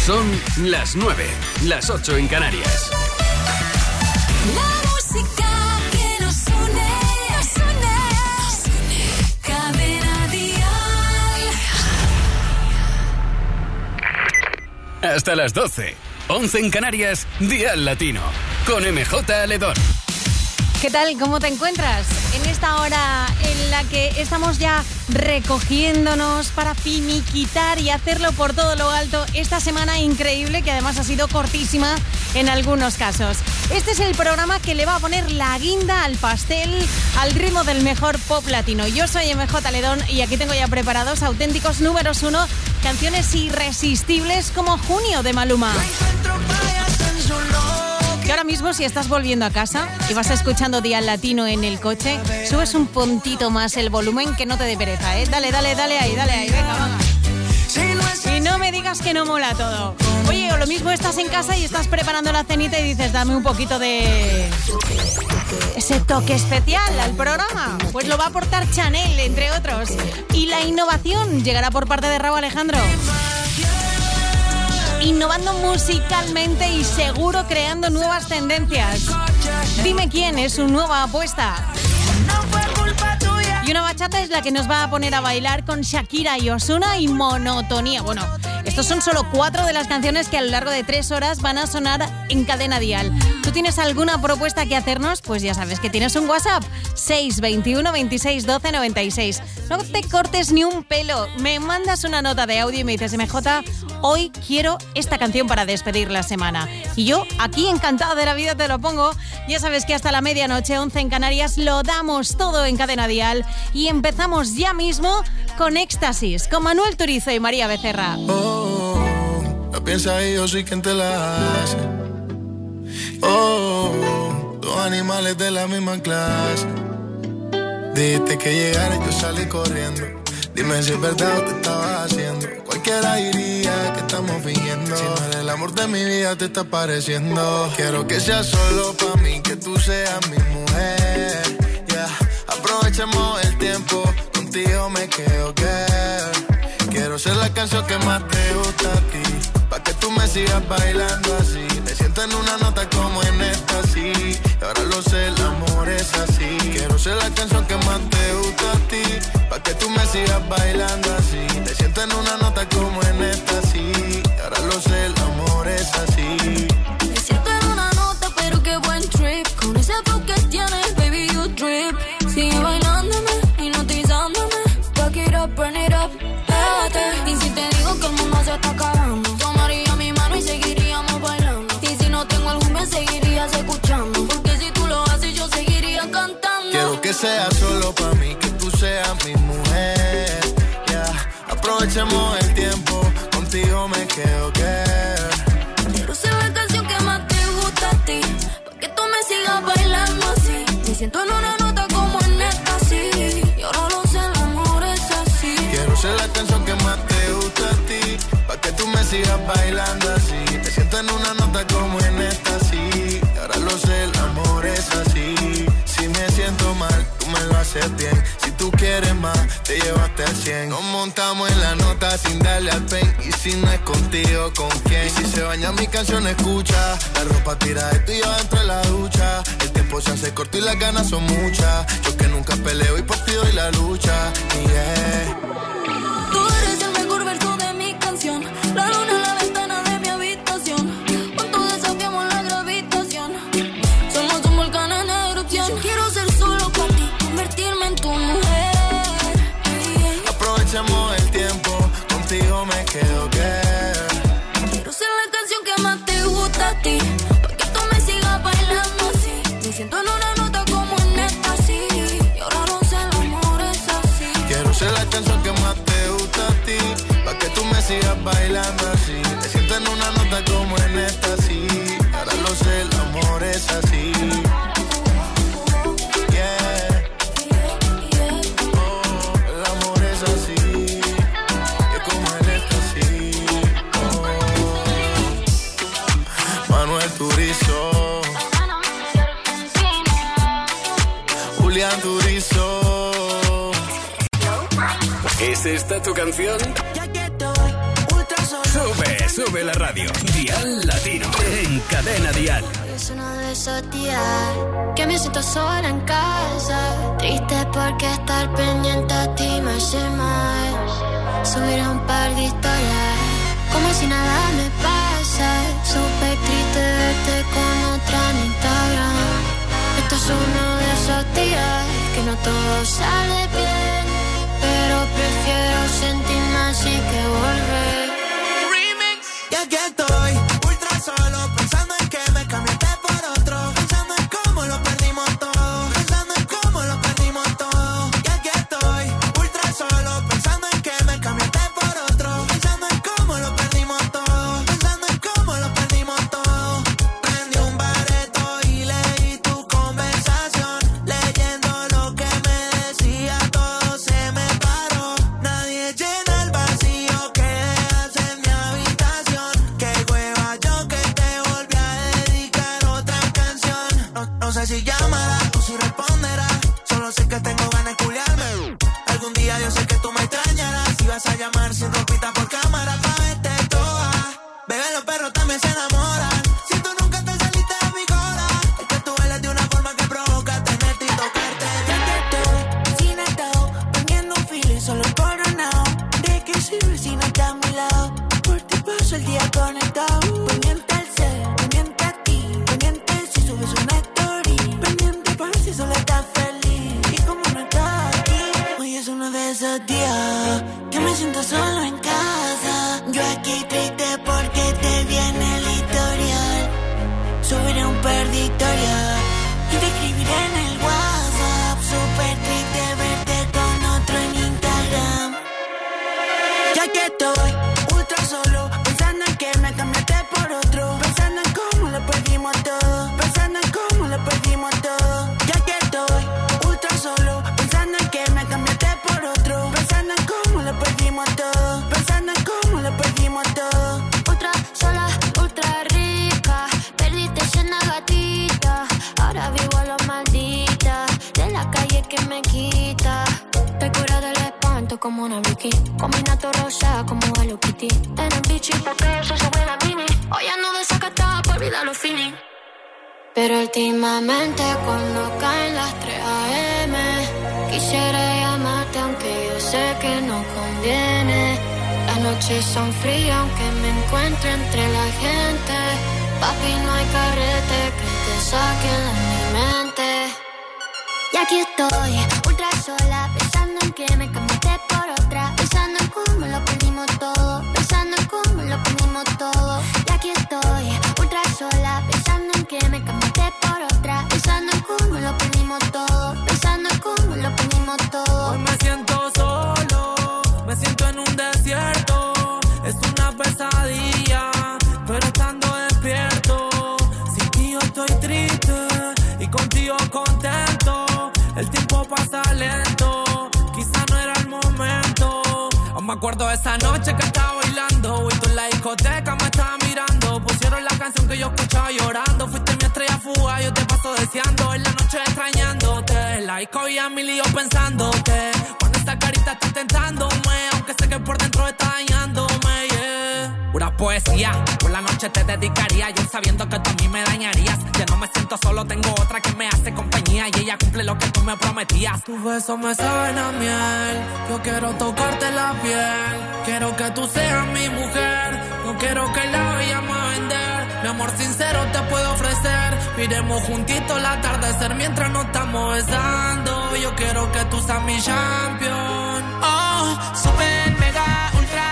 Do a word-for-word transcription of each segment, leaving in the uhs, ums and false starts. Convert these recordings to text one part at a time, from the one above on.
Son las nueve, las ocho en Canarias. La música que nos une, nos une, nos une. Cadena Dial. Hasta las doce, once en Canarias, Dial Latino, con M J Aledón. ¿Qué tal? ¿Cómo te encuentras? En esta hora en la que estamos ya recogiéndonos para finiquitar y hacerlo por todo lo alto esta semana increíble, que además ha sido cortísima en algunos casos. Este es el programa que le va a poner la guinda al pastel al ritmo del mejor pop latino. Yo soy M J Aledón y aquí tengo ya preparados auténticos números uno, canciones irresistibles como Junio de Maluma. Que ahora mismo, si estás volviendo a casa y vas escuchando Dial Latino en el coche, subes un puntito más el volumen, que no te dé pereza, ¿eh? Dale, dale, dale ahí, dale ahí, venga, venga. Y no me digas que no mola todo. Oye, o lo mismo estás en casa y estás preparando la cenita y dices, dame un poquito de ese toque especial al programa. Pues lo va a aportar Chanel, entre otros. Y la innovación llegará por parte de Rauw Alejandro. Innovando musicalmente y seguro creando nuevas tendencias. Dime quién es su nueva apuesta. Y una bachata es la que nos va a poner a bailar con Shakira y Ozuna y Monotonía. Bueno, estos son solo cuatro de las canciones que a lo largo de tres horas van a sonar en Cadena Dial. ¿Tú tienes alguna propuesta que hacernos? Pues ya sabes que tienes un WhatsApp, seis veintiuno veintiséis doce noventa y seis. No te cortes ni un pelo. Me mandas una nota de audio y me dices, M J, hoy quiero esta canción para despedir la semana. Y yo, aquí encantada de la vida, te lo pongo. Ya sabes que hasta la medianoche, once en Canarias, lo damos todo en Cadena Dial. Y empezamos ya mismo con Éxtasis, con Manuel Turizo y María Becerra. Oh, la piensa y yo soy quien te la hace. Oh, dos animales de la misma clase. Dijiste que llegara y yo salí corriendo. Dime si es verdad o te estabas haciendo. Cualquiera diría que estamos fingiendo. Si no eres el amor de mi vida te está pareciendo. Quiero que sea solo pa' mí, que tú seas mi mujer. Yeah. Aprovechemos el tiempo, contigo me quedo, girl. Quiero ser la canción que más te gusta a ti, pa' que tú me sigas bailando así. Me siento en una nota como en esta, sí. Y ahora lo sé, el amor es así. Quiero ser la canción que más te gusta a ti, pa' que tú me sigas bailando así. Me siento en una nota como en esta, sí. Y ahora lo sé, el amor es así. Me siento en una nota, pero qué buen trip. Con ese flow que tienes, baby, you drip. Sigue bailándome, hipnotizándome. Back it up, burn it up, pégate. Y si te digo que el mundo se está acabando, tomaría mi mano y seguiríamos bailando. Y si no tengo algún me seguirías escuchando, porque si tú lo haces yo seguiría cantando. Quiero que sea solo pa' mí, que tú seas mi mujer. Yeah. Aprovechemos el tiempo, contigo me quedo, girl. Quiero ser la canción que más te gusta a ti, pa' que tú me sigas bailando así. Me siento en una nota como en esta, sí. Y ahora lo sé, el amor es así. Quiero ser la canción que más te gusta a ti, pa' que tú me sigas bailando así. Me siento en una nota como en esta, sí. Y ahora lo sé, el amor es así. Si me siento mal, tú me lo haces bien. Si tú quieres más, te llevaste al cien. Nos montamos en la nota sin darle al pen. Y si no es contigo, ¿con quién? Y si se baña mi canción, escucha. La ropa tira de tú y yo dentro de la ducha. El tiempo se hace corto y las ganas son muchas. Yo que nunca peleo y por ti doy la lucha. Yeah. Tú eres el mejor verso de mi canción. La luna en la ventana de mi habitación. Juntos desafiamos la gravitación. Somos un volcán en erupción. Yo quiero ser solo para ti, convertirme en tu mujer. Aprovechemos el tiempo, contigo me quedo, girl. Quiero ser la canción que más te gusta a ti, pa' que tú me sigas bailando así. Me siento en una nota como en esta, sí. Y ahora lo sé, el amor es así. Quiero ser la canción que más te gusta a ti, pa' que tú me sigas bailando así. Me siento en una nota como en esta, sí. Ahora lo sé, el amor es así. Yeah. Oh, el amor es así. Es como en esta, sí. Oh. Manuel Turizo, Julián Turizo. ¿Es esta tu canción? Ya que estoy ultra solo. Sube, sube la radio. Dial Latino en Cadena Dial. Hoy es uno de esos días que me siento sola en casa, triste porque estar pendiente a ti me hace mal. Subir un par de historias como si nada me pasa. Súper triste verte con otra en Instagram. Esto es uno de esos días que no todo sale bien, pero prefiero sentirme así que volver. Remix. Y aquí estoy, ultra solo, pensando en que me cambiaste por otro, pensando en cómo lo perdimos todo, pensando en cómo lo perdimos todo. Y aquí estoy, ultra solo, pensando en que me cambiaste por otro, pensando en cómo lo perdimos todo, pensando en cómo lo perdimos todo. Prendí un bareto y leí tu conversación, leyendo lo que me decía, todo se me paró. Nadie llena el vacío que dejas en mi habitación. Qué hueva yo que te volví a dedicar otra canción. No, no sé si llamará o si responderá, solo sé que tengo ganas de culiarme. Algún día yo sé que tú me extrañarás y vas a llamar sin ropita por cámara pa' verte toda. Bebé, los perros también se enamoran. Si tú nunca te saliste de mi cola, es que tú bailas de una forma que provoca tenerte y tocarte. Ya que estoy sin atado, poniendo un feeling solo coronado. ¿De qué sirve si no estás a mi lado? Por ti paso el día conectado. Pendiente al ser, pendiente a ti, pendiente si subes una story, pendiente para si solo estás feliz. Y como no estás aquí, hoy es uno de esos días que me siento solo en casa. Yo aquí triste porque te viene el historial. Subiré un par de historias y te escribiré en el WhatsApp. Súper triste verte con otro en Instagram. Ya que estoy ultra solo, pensando en que me cambiaste por otro, pensando en cómo lo perdimos todo, pensando en cómo lo perdimos todo. Ya que estoy ultra solo, pensando en que me cambiaste por otro, pensando en cómo lo perdimos todo, pensando en cómo lo perdimos todo. Ultra sola, ultra rica, perdiste cena gatita. Ahora vivo a lo maldita, de la calle que me quita. Te cura del espanto como una Vicky, combina tu rosa como Hello Kitty. En el bichi porque eso se buena mini. Hoy ando desacatada por olvidar los feeling. Pero últimamente cuando caen las tres a eme, quisiera llamarte aunque yo sé que no conviene. Las noches son frías aunque me encuentre entre la gente. Papi, no hay carrete que te saque de mi mente. Y aquí estoy, ultra sola, pensando en que me cambiaste por otra, pensando en cómo lo perdimos todo, pensando en cómo lo perdimos todo. Y aquí estoy, ultra sola, pensando en que me cambiaste por otra, pensando en cómo lo perdimos todo, pensando en cómo lo perdimos todo. Hoy me siento solo, me siento en un desierto, es una pesadilla, pero estando despierto. Sin ti yo estoy triste y contigo contento. El tiempo pasa lento, quizá no era el momento. Aún me acuerdo de esa noche que estaba bailando y tú en la discoteca me estabas mirando. Pusieron la canción que yo escuchaba llorando. Fuiste mi estrella fuga, yo te paso deseando. En la noche extrañándote, la disco y a mi lío pensándote. Cuando esa carita está tentándome, aunque sé que por dentro está dañándome, yeah. Pura poesía, por la noche te dedicaría, yo sabiendo que tú a mí me dañarías. Ya no me siento solo, tengo otra que me hace compañía y ella cumple lo que tú me prometías. Tus besos me saben a miel, yo quiero tocarte la piel. Quiero que tú seas mi mujer, no quiero que la vayamos a vender. Mi amor sincero te puedo ofrecer, iremos juntitos el atardecer mientras nos estamos besando. Yo quiero que tú seas mi champion. Oh, super mega ultra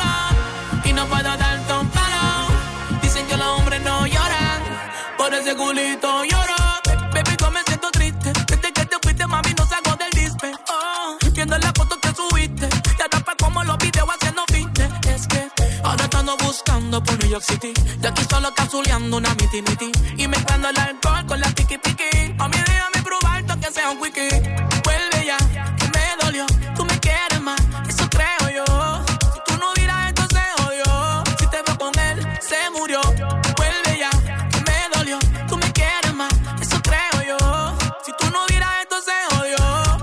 solo, y no puedo darte un palo. Dicen que los hombres no lloran, por ese culito lloro. Baby, yo me siento triste, desde que te fuiste, mami, no salgo del dispe. Oh, viendo las fotos que subiste, te tapa como los videos haciendo finte. Es que ahora estando buscando por New York City, y aquí solo cazuleando una miti miti, y mezclando el alcohol con la tiki tiki. Mami, déjame probarte aunque sea un quickie. Vuelve ya, que me dolió, tú me quieres más, eso creo yo. Si tú no hubieras esto se jodió, si te veo con él, se murió. Vuelve ya, que me dolió, tú me quieres más, eso creo yo. Si tú no hubieras esto se jodió.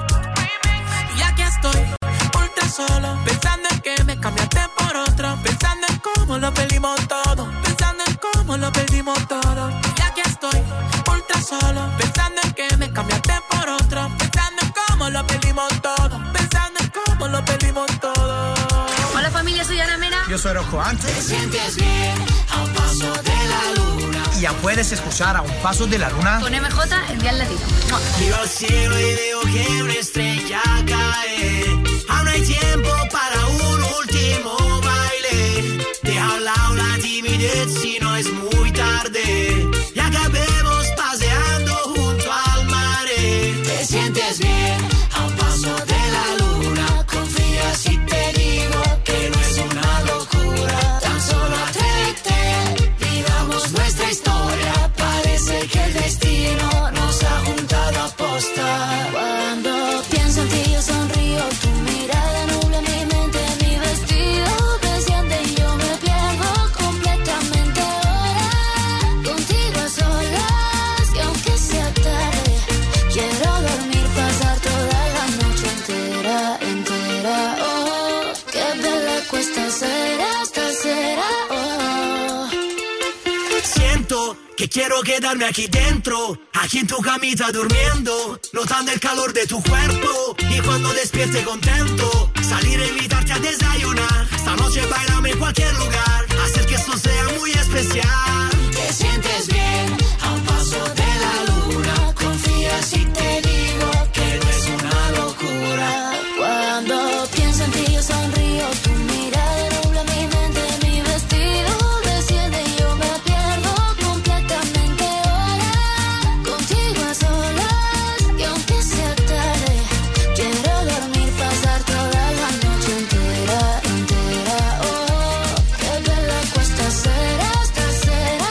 Y aquí estoy, ultra solo, pensando en que me cambiaste por otro, pensando en cómo lo lo perdimos todo, pensando en cómo lo perdimos todo. Y aquí estoy, ultra solo, pensando en que me cambiaste por otro, pensando en cómo lo perdimos todo, pensando en cómo lo perdimos todo. Hola familia, soy Ana Mena. Yo soy Rocco Antes. Te sientes bien a un paso de la luna. Y ya puedes escuchar A un paso de la luna con M J en Dial Latino. Miro al cielo y veo que una estrella cae. Aún hay tiempo para un último baile. Deja a un lado la timidez si no es muy tarde. Y acabemos paseando junto al mar. Te sientes bien a un paso de la luna. Confía si te digo que no es una locura. Tan solo atrévete, vivamos nuestra historia. Parece que el destino nos ha juntado a posta. Cuando pienso en ti yo sonrío, tu mirada nubla mi mente, mi vestido desciende y yo me pierdo completamente ahora. Contigo a solas y aunque sea tarde, quiero dormir, pasar toda la noche entera, entera. Oh, qué bella cuesta ser esta será. Oh. Siento que quiero quedarme aquí dentro, aquí en tu camita durmiendo, notando el calor de tu cuerpo. Y cuando despierte contento, salir a invitarte a desayunar. Esta noche bailame en cualquier lugar, hacer que esto sea muy especial. Te sientes bien a un paso de la luna. Confía si te digo que no es una locura. Cuando pienso en ti yo sonrío, tu mirada nubla mi mente, mi vestido desciende y yo me pierdo completamente ahora. Contigo a solas y aunque sea tarde, quiero dormir, pasar toda la noche entera, entera. Oh, qué bella cuesta ser esta será.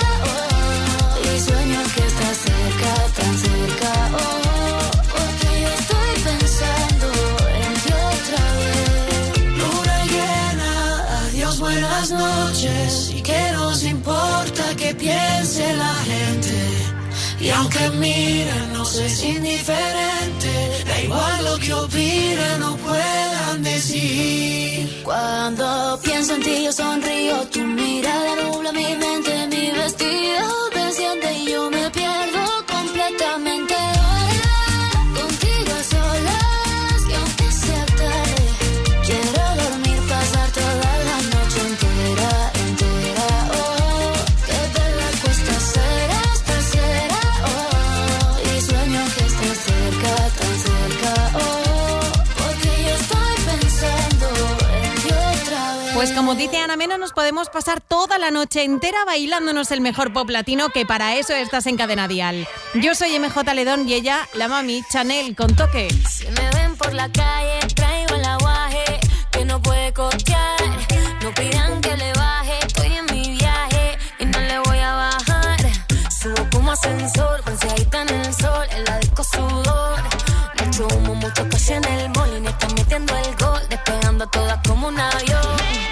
Oh, y sueño que estás cerca, tan cerca. Oh, porque yo estoy pensando en ti otra vez. Luna llena, adiós, buenas noches. Y que nos importa que piense la gente. Y aunque miren, no es indiferente. Da igual lo que opinen o puedan decir. Cuando pienso en ti yo sonrío, tu mirada nubla mi mente, mi vestido desciende y yo me pierdo completamente ahora. Contigo a solas y aunque sea tarde, quiero dormir, pasar toda la noche entera, entera. Oh, qué bella cuesta ser esta será. Oh, y sueño que estés cerca, tan cerca. Oh, porque yo estoy pensando en ti otra vez. Pues como dice Ana Mena, nos podemos pasar toda la noche entera bailándonos el mejor pop latino, que para eso estás en Cadena Dial. Yo soy M J Ledón y ella, la mami, Chanel, con toque. Si me ven por la calle, traigo el aguaje que no puede costear. No pidan que le baje, estoy en mi viaje y no le voy a bajar. Subo como ascensor, bronceadita en el sol, en la disco sudor. Mucho humo, mucho cash en el mall y me están metiendo el gol, despegando todas como un avión.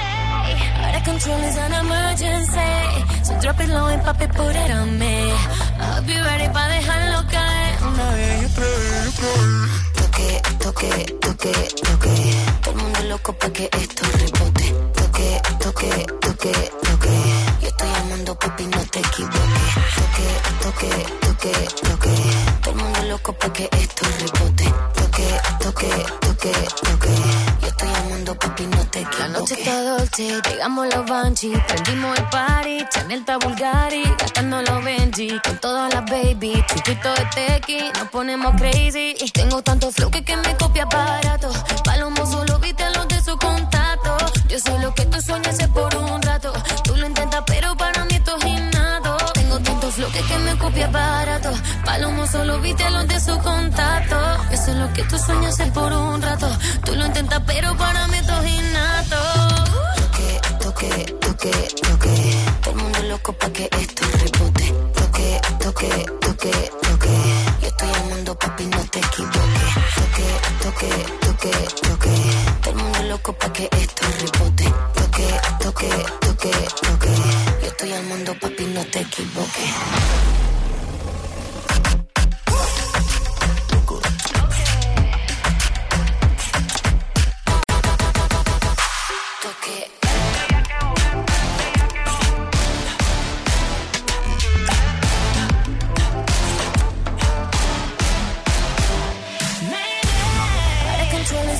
Out of control is an emergency, so drop it low and papi, put it on me. I'll be ready pa' dejarlo caer una vez y otra vez y otra vez. Toque, toque, toque, toque. Todo el mundo loco pa' que esto rebote. Toque, toque, toque, toque. Yo estoy llamando papi, no te equivoques. Toque, toque, toque, toque. Todo el mundo loco pa' que esto rebote. Toque, toque, toque, toque. Yo estoy llamando papi, no te equivoques. La noche está dolce, pegamos los Banshee, prendimos el party, Chanel está Bulgari, gastando los Benji, con todas las baby, chupito de tequi, nos ponemos crazy. Tengo tanto flow que que me copia barato, Palomo solo viste a los de su contacto. Yo sé lo que tú sueñas es por un rato, tú lo intentas pero para mí esto es innato. Tengo tanto flow que que me copia barato, Palomo solo viste a los de su contacto. Yo sé lo que tú sueñas es por un rato, tú lo intentas pero para mí esto es innato. Toque, toque, toque, toque. Todo el mundo loco pa' que esto rebote. Toque, toque, toque, toque. Yo estoy llamando papi, no te equivoques. Toque, toque, toque, toque. Todo el mundo loco pa' que esto rebote. Toque, toque, toque, toque. Yo estoy llamando papi, no te equivoques. Toque.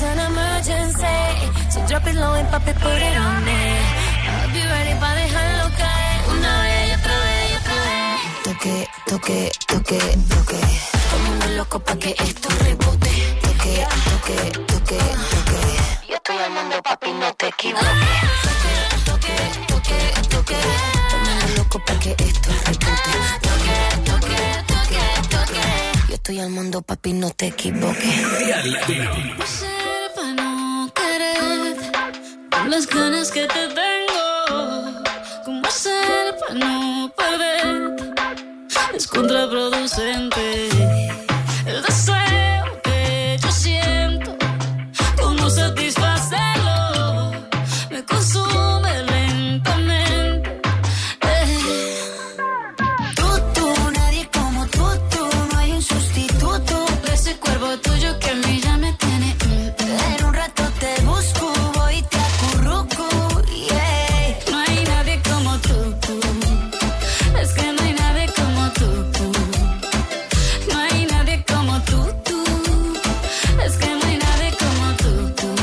is an emergency. So drop it low and pop it, put it on it. I'll be ready pa' dejarlo caer. Una vez y otra vez y otra vez. Toque, toque, toque, toque. Como un loco pa' que esto rebote. Toque, toque, toque, toque. Yo estoy al mando, papi, no te equivoques. Toque, toque, toque, toque. Como un loco pa' que esto rebote. Toque, toque, toque, toque. Yo estoy al mando, papi, no te equivoques. Dial Latino. ¿Cómo hacer pa' no querer? Con las ganas que te tengo. ¿Cómo hacer pa' no perder? Es contraproducente. El deseo que yo siento, cómo satisfacerlo, me consume lentamente. Eh. Tú, tú, nadie como tú, tú, no hay un sustituto de ese cuerpo tuyo que a mí ya me tiene. Mm. En un rato te busco, voy y te acurruco, yeah. No hay nadie como tú, tú. Es que no hay nadie como tú, tú. No hay nadie como tú, tú. Es que no hay nadie como tú, tú.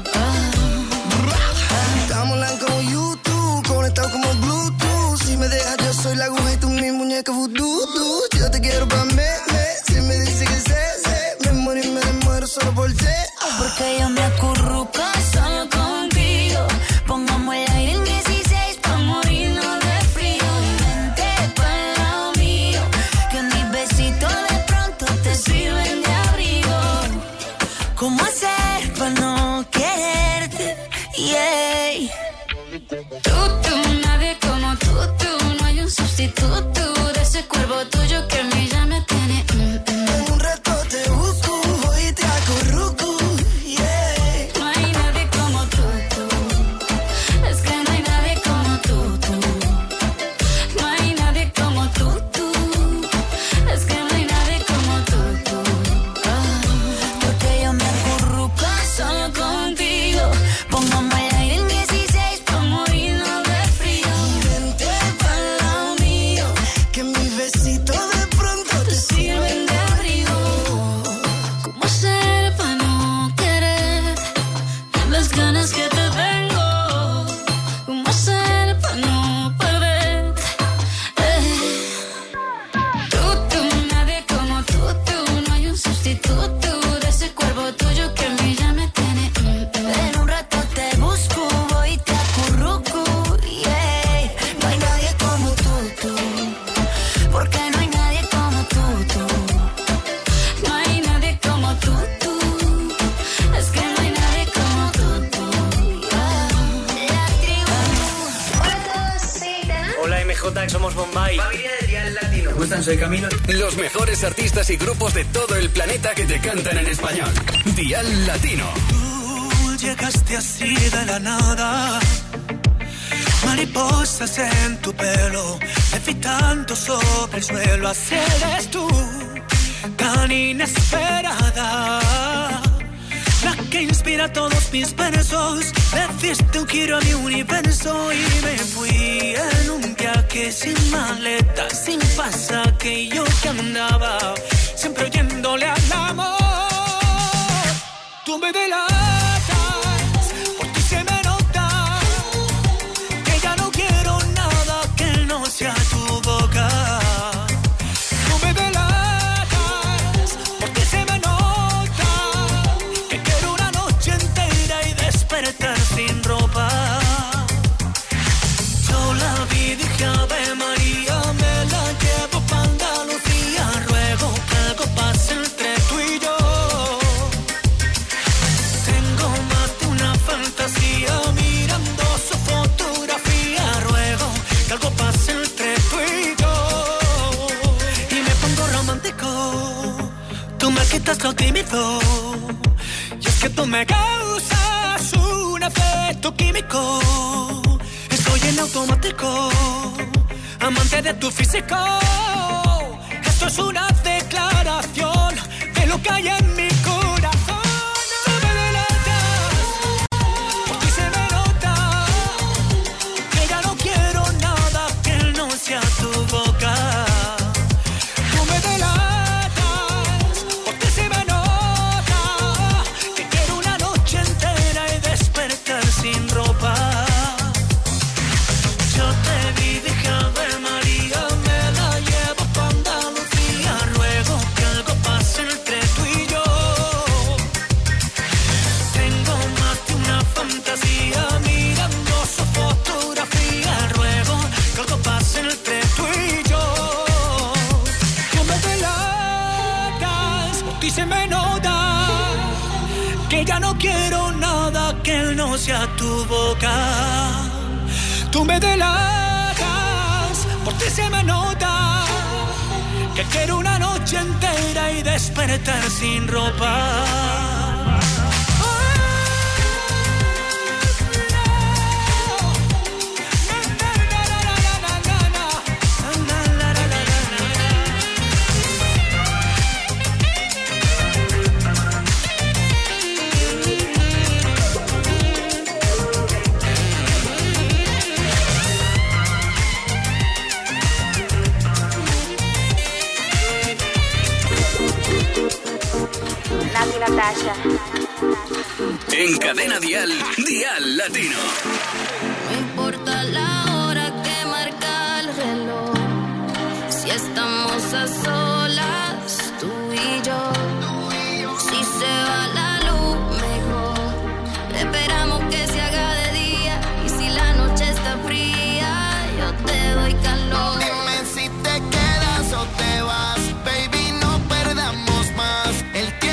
Oh. Estamos online como YouTube, conectados como Bluetooth. Si me dejas, yo soy la aguja y tú mi muñeca voodoo. Yo te quiero pa' me, me. Si me dice que sé, sé. Me muero y me muero solo por ti. Porque yo me acurruco solo contigo. Pongamos el aire en dieciséis pa' morirnos de frío. Y vente pa'l lado mío, que mis besitos de pronto te sirven de abrigo. ¿Cómo hacer pa' no quererte? Yeah. Tú, tú, nadie como tú, tú. No hay un sustituto de ese cuerpo tuyo que a mí ya me tiene. Mm, mm. En un rato te busco, voy y te acurruco, yeah. No hay nadie como tú, tú. Es que no hay nadie como tú, tú. No hay nadie como tú, tú. Es que no hay nadie como tú, tú. Oh. Porque yo me acurruco solo contigo. Pongamos el aire en dieciséis pa' morirnos de frío. Vente pa'l lado mío, que mis besitos de pronto te Sirven de abrigo. ¿Cómo hacer pa' no querer? Con las ganas que te tengo. ¿Cómo hacer pa' no perder? Eh. Tú, tú, nadie como tú, tú. No hay un sustituto de ese cuerpo tuyo que a mí ya me tiene. Mm, mm. En un rato te busco, voy y te acurruco, yeah. No hay nadie como tú, tú. Porque no hay nadie como tú, tú. No hay nadie como tú, tú. Es que no hay nadie como tú, tú. Oh. La tribu. Hola a todos, soy Dana. Hola M J, somos Bombay. Familia de Dial Latino. ¿Cómo están? Soy Camilo. Los mejores artistas y grupos de todo el planeta que te cantan en español. Dial Latino. Tú llegaste así de la nada, mariposas en tu pelo, levitando sobre el suelo. Así eres tú, tan inesperada, la que inspira todos mis versos. Le diste un giro a mi universo y me fui en un viaje sin maleta, sin pasaje. Y yo que andaba siempre oyéndole al amor. Tú me delatas, por ti se me nota que ya no quiero nada que no sea tu boca. Tú me delatas, por ti se me nota que quiero una noche entera y despertar sin ropa. Yo la vi, dije Ave María, me la llevo pa' Andalucía. Ruego que algo pase entre tú y yo. Tengo más de una fantasía mirando su fotografía. Ruego que algo pase entre tú y yo. Y me pongo romántico, tú me quitas lo tímido. Y es que tú me causas un efecto químico. Estoy en automático, amante de tu físico. Esto es una declaración de lo que hay en mi corazón. Tú me delatas, por ti se me nota que ya no quiero nada que no sea tu boca. Tú me delatas, por ti se me nota que quiero una noche sea tu boca. Tú me delatas, por ti se me nota que quiero una noche entera y despertar sin ropa. Natasha. En Cadena Dial, Dial Latino. No importa la hora que marca el reloj, si estamos a solas, tú y yo. Si se va la luz, mejor esperamos que se haga de día. Y si la noche está fría, yo te doy calor. Dime si te quedas o te vas, baby, no perdamos más el tiempo.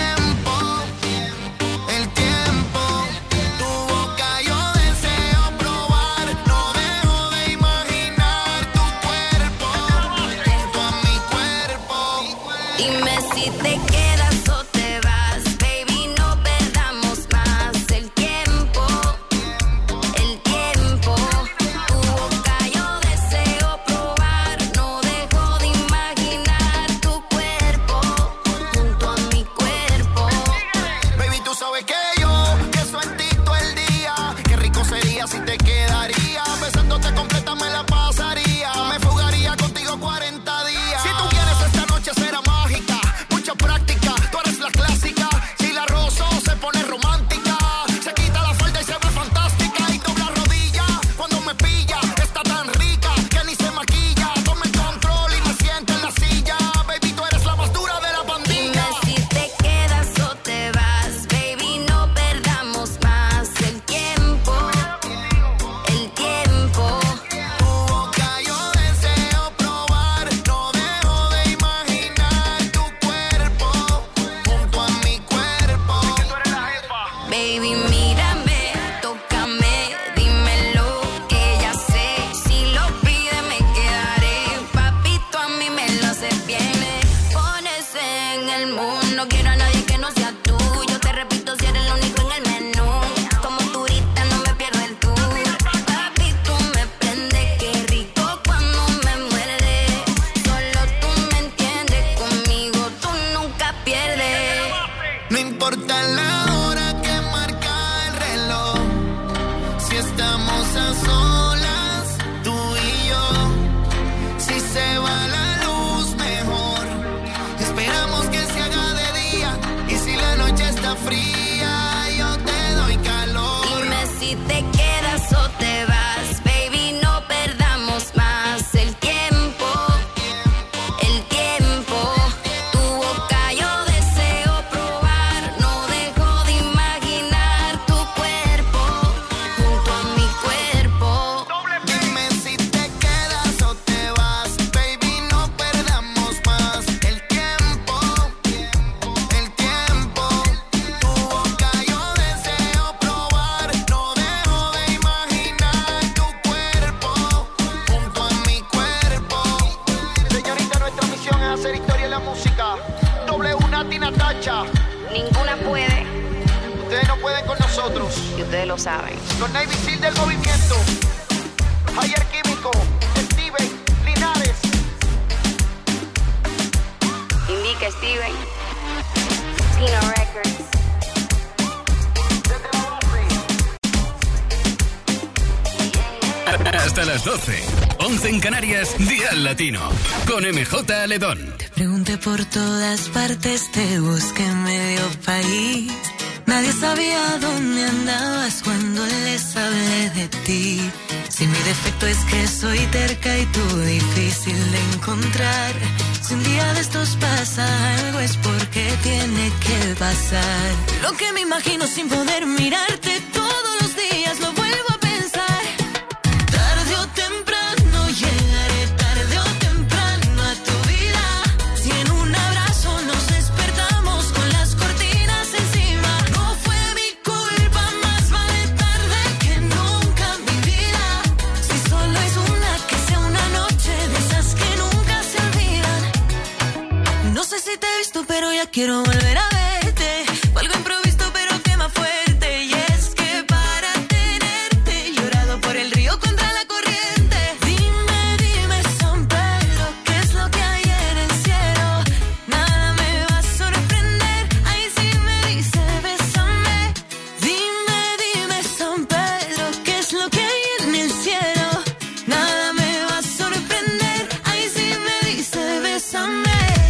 Los Navy Seal del movimiento. Javier Químico, Steven, Linares. Indica Steven. Tino Records. Hasta las doce. once en Canarias, Dial Latino. Con M J Ledón. Te pregunté por todas partes, te busqué en medio país. Nadie sabía dónde andabas cuando les hablé de ti. Si mi defecto es que soy terca y tú difícil de encontrar. Si un día de estos pasa algo es porque tiene que pasar. Lo que me imagino sin poder mirarte todos los días lo vuelvo a pensar. Tarde o temprano llegaré, tarde o temprano a tu vida. Si en un abrazo nos despertamos con las cortinas encima. No fue mi culpa, más vale tarde quiero volver a verte. Fue algo improvisto pero quema fuerte. Y es que para tenerte he llorado por el río contra la corriente. Dime, dime San Pedro, ¿qué es lo que hay en el cielo? Nada me va a sorprender. Ahí sí me dice bésame. Dime, dime San Pedro, ¿qué es lo que hay en el cielo? Nada me va a sorprender. Ahí sí me dice bésame.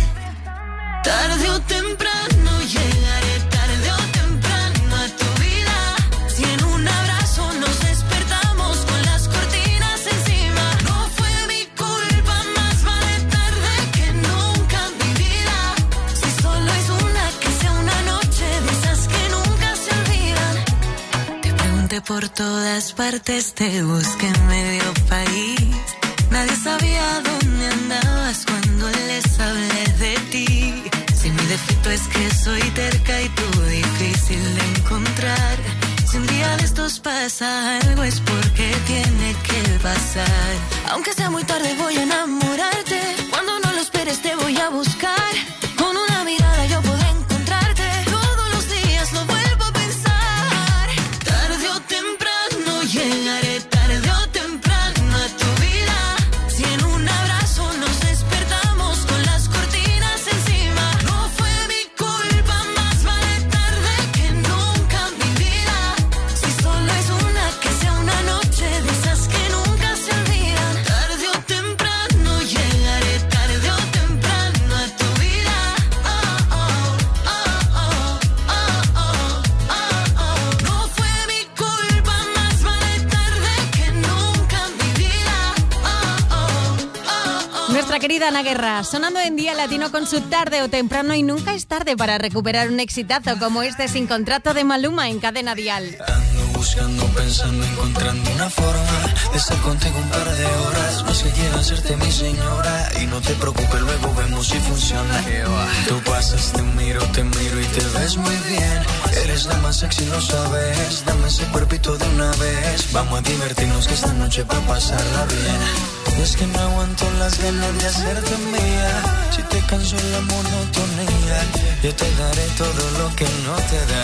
Tarde o temprano llegaré, tarde o temprano a tu vida. Si en un abrazo nos despertamos con las cortinas encima. No fue mi culpa, más vale tarde que nunca en mi vida. Si solo es una, que sea una noche de esas que nunca se olvidan. Te pregunté por todas partes, te busqué en medio país. Nadie sabía dónde andabas cuando les hablé de ti. Si mi defecto es que soy terca y tú difícil de encontrar. Si un día de estos pasa algo es porque tiene que pasar. Aunque sea muy tarde voy a enamorarte. Cuando no lo esperes te voy a buscar. Con una mirada yo podré encontrarte. Todos los días lo vuelvo a pensar. Tarde o temprano llegaré, tarde o temprano a tu vida. Si en un abrazo nos despertamos con las cortinas encima. No fue mi culpa, más vale tarde que nunca en mi vida. Si solo es una, que sea una noche de esas que nunca se olvidan. Tarde o temprano llegaré, tarde o temprano a tu vida. Oh, oh, oh, oh, oh, oh, oh, oh. No fue mi culpa, más vale tarde que nunca en mi vida. Oh, oh, oh, oh. Nuestra querida Ana Guerra, sonando en Día Latino con su Tarde o Temprano, y nunca es tarde para recuperar un exitazo como este Sin Contrato de Maluma en Cadena Dial. Ando buscando, pensando, encontrando una forma de estar contigo un par de horas. No es que quiera hacerte mi señora y no te preocupes, luego vemos si funciona. Tú pasas, te miro, te miro y te ves muy bien. Eres la más sexy, lo sabes. Dame ese cuerpito de una vez. Vamos a divertirnos que esta noche va a pasarla bien. Y es que no aguanto las ganas de hacerte mía. Si te canso la monotonía, yo te daré todo lo que no te da.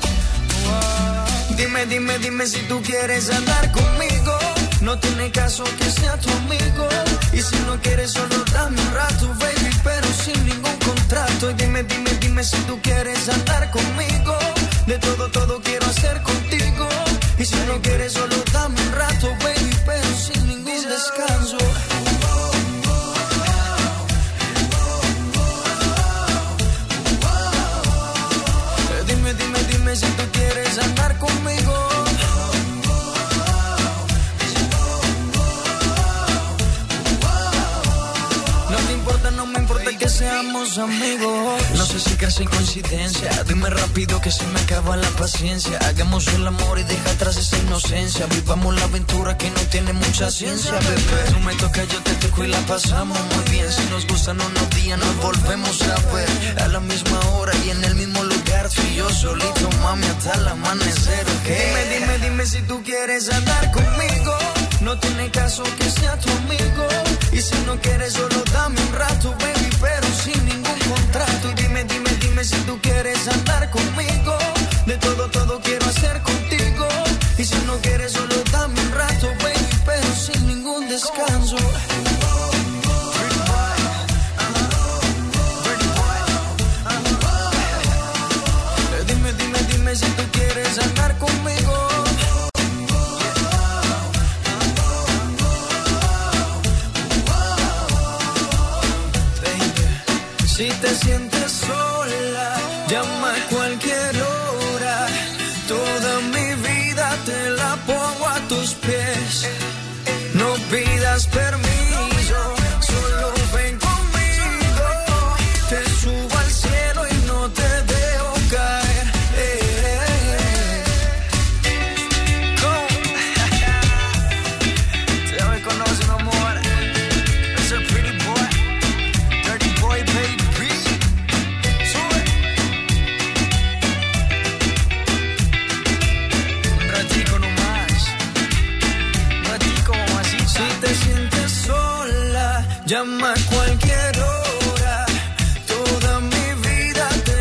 Wow. Dime, dime, dime si tú quieres andar conmigo. No tiene caso que sea tu amigo. Y si no quieres solo dame un rato, baby, pero sin ningún contrato. Y dime, dime, dime si tú quieres andar conmigo. De todo, todo quiero hacer contigo. Y si no quieres solo dame un rato, baby, pero sin ningún descanso. Dime, dime, dime si tú quieres andar conmigo. No te importa, no me importa que seamos amigos. No sé si crees en coincidencia. Dime rápido que se me acaba la paciencia. Hagamos el amor y deja atrás esa inocencia. Vivamos la aventura que no tiene mucha ciencia, bebé. Tú me tocas, yo te toco y la pasamos muy bien. Si nos gustan unos días nos volvemos a ver. A la misma hora y en el mismo lugar. Tú y yo solito, mami, hasta el amanecer, ¿ok? Dime, dime, dime si tú quieres andar conmigo. No tiene caso que sea tu amigo. Y si no quieres solo dame un rato, baby, pero sin ningún contrato. Y dime, dime, dime si tú quieres andar conmigo. De todo, todo quiero hacer contigo. Y si no quieres solo dame un rato, baby, pero sin ningún descanso. Dime, dime, dime si tú quieres andar conmigo. Si te sientes sola, llama a cualquier hora. Toda mi vida te la pongo a tus pies. No pidas permiso, solo ven conmigo. Te subo al cielo y no te dejo caer. Eh, eh, eh. Ya me conoces, mi amor. Es el pretty boy, dirty boy, baby. Llama a cualquier hora, toda mi vida te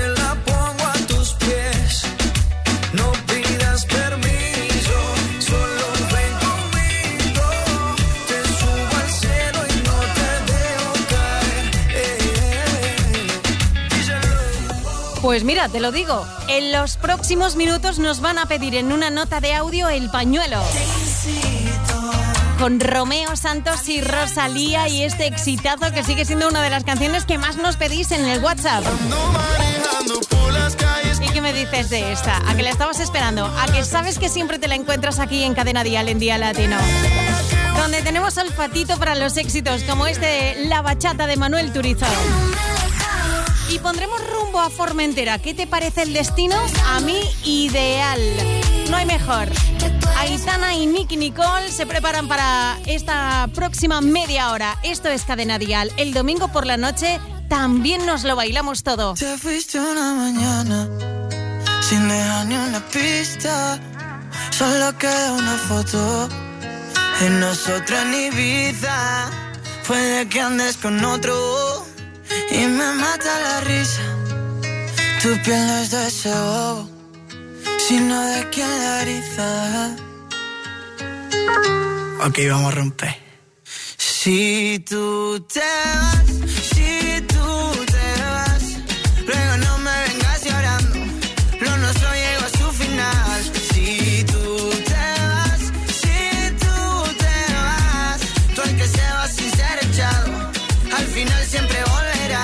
Pues mira, te lo digo, en los próximos minutos nos van a pedir en una nota de audio El Pañuelo, con Romeo Santos y Rosalía, y este exitazo que sigue siendo una de las canciones que más nos pedís en el WhatsApp. ¿Y qué me dices de esta? ¿A que la estabas esperando? ¿A que sabes que siempre te la encuentras aquí en Cadena Dial, en Día Latino? Donde tenemos olfatito para los éxitos, como este de La Bachata de Manuel Turizo. Y pondremos rumbo a Formentera. ¿Qué te parece el destino? A mí, ideal. No hay mejor. Aitana y Nicky Nicole se preparan para esta próxima media hora. Esto es Cadena Dial. El domingo por la noche también nos lo bailamos todo. Te fuiste una mañana sin dejar ni una pista. Solo queda una foto de nosotros en Ibiza. Puede que andes con otro y me mata la risa. Tu piel no es de ese bobo, sino de quien la eriza. Ok, vamos a romper. Si tú te vas, si tú te vas, luego no me vengas llorando, lo nuestro llegó a su final. Si tú te vas, si tú te vas, tú el que se va sin ser echado, al final siempre volverá.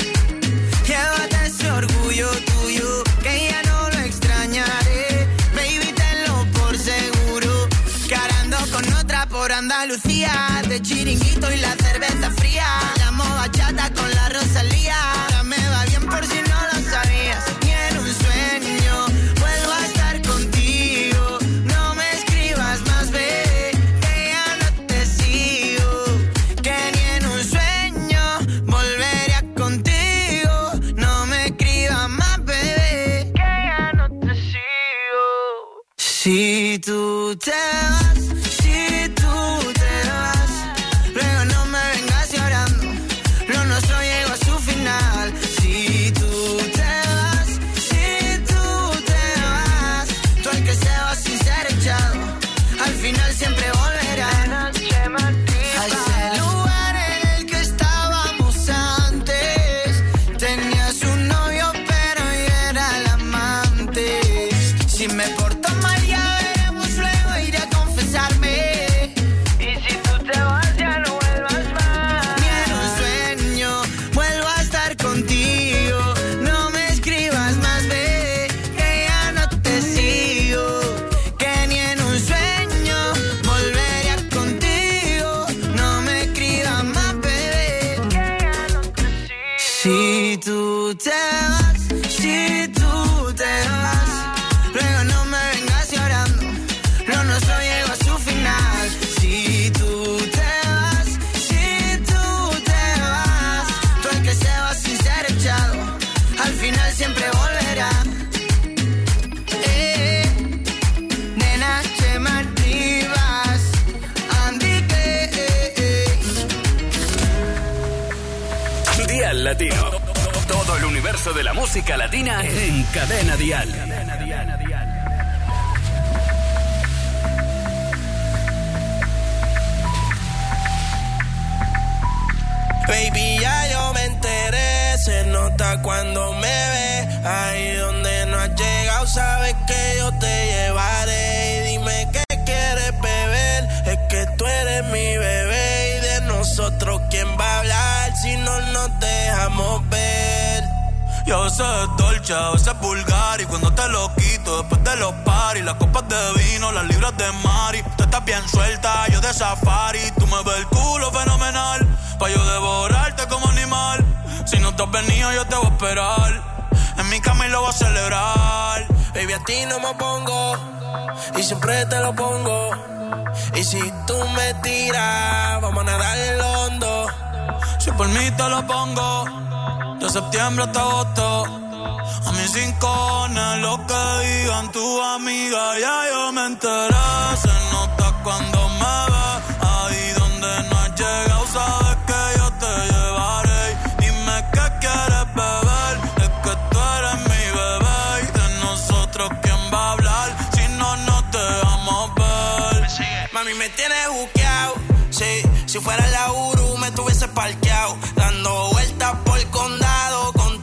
Llévate ese orgullo tuyo, que ya no lo extrañaré. Baby, tenlo por seguro, que ahora ando con otra por Andalucía. De chiringuito y la cerveza fría, llamo bachata con la Rosalía. Ahora me va bien por si no lo sabías. Ni en un sueño vuelvo a estar contigo. No me escribas más, bebé, que ya no te sigo. Que ni en un sueño volvería contigo. No me escribas más, bebé, que ya no te sigo. Si tú te vas, si tú te vas, luego no me vengas llorando, lo nuestro llegó a su final. Si tú te vas, si tú te vas, tú el que se va sin ser echado, al final siempre volverá. A ese lugar en el que estábamos antes, tenías un novio pero yo era el amante. Si me porto mal ya veremos, luego iré a confesarme. Y si tú te vas ya no vuelvas más. Ni en un sueño vuelvo a estar contigo. No me escribas más, bebé, que ya no te sigo. Que ni en un sueño volvería contigo. No me escribas más, bebé, que ya no te sigo. Si tú te vas, si tú te vas, luego no me vengas llorando, lo nuestro llegó a su final. Si tú te vas, si tú te vas, tú el que se va sin ser echado, al final siempre volverá. Eh, nena, Chema Rivas, Andy K, eh, eh. Dial Latino. Todo el universo de la música latina en Cadena Dial. Baby, ya yo me enteré, se nota cuando me ve. Ahí donde no has llegado, sabes que yo te llevaré. Y dime qué quieres beber, es que tú eres mi bebé. Y de nosotros, ¿quién va a hablar si no nos dejamos ver? Yo sé dolce, a veces vulgar, y cuando te lo quito después de los paris, las copas de vino, las libras de mari. Tú estás bien suelta, yo de safari. Tú me ves el culo fenomenal, pa' yo devorarte como animal. Si no te has venido yo te voy a esperar, en mi cama y lo voy a celebrar. Baby, a ti no me pongo, y siempre te lo pongo. Y si tú me tiras, vamos a nadar en el hondo. Si por mí te lo pongo, de septiembre hasta agosto. A mis rincones, lo que digan tu amiga, ya yo me enteré. Se nota cuando me ves, ahí donde no has llegado, sabes que yo te llevaré. Dime qué quieres beber, es que tú eres mi bebé. Y de nosotros, ¿quién va a hablar si no nos dejamos ver? Mami, me tienes buqueado, sí. Si fuera la Uru me tuviese parqueado, dando vueltas por el condado contigo.